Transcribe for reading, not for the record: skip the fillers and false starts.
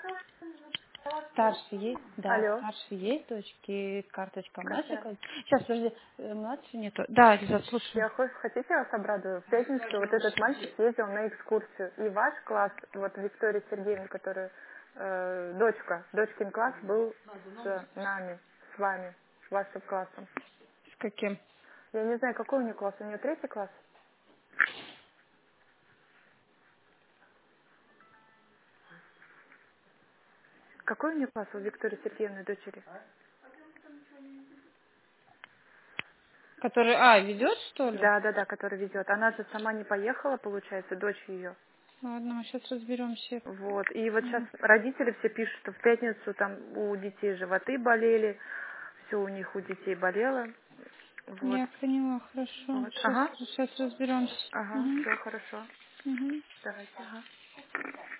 Старший есть? Да, Алло, старший есть, дочки, карточка Катя. младшая. Сейчас, подожди, младший нету. Да, Лиза, слушаю. Хотите, я вас обрадую? В пятницу вот этот мальчик ездил на экскурсию. И ваш класс, вот Виктория Сергеевна, которая дочкин класс был с нами, с вами, с вашим классом. С каким? Я не знаю, какой у нее класс. У нее третий класс? Какой у нее класс у Виктории Сергеевны дочери? Который, ведет, что ли? Да, да, да, который ведет. Она же сама не поехала, получается, дочь ее. Ладно, мы сейчас разберемся. Вот. И вот сейчас Мгм. родители все пишут, что в пятницу там у детей животы болели, все у них у детей болело. Вот. Я поняла, хорошо. Вот. Сейчас, Ага. сейчас разберемся. Ага. Мгм. Все хорошо. Мгм. Давайте. Ага.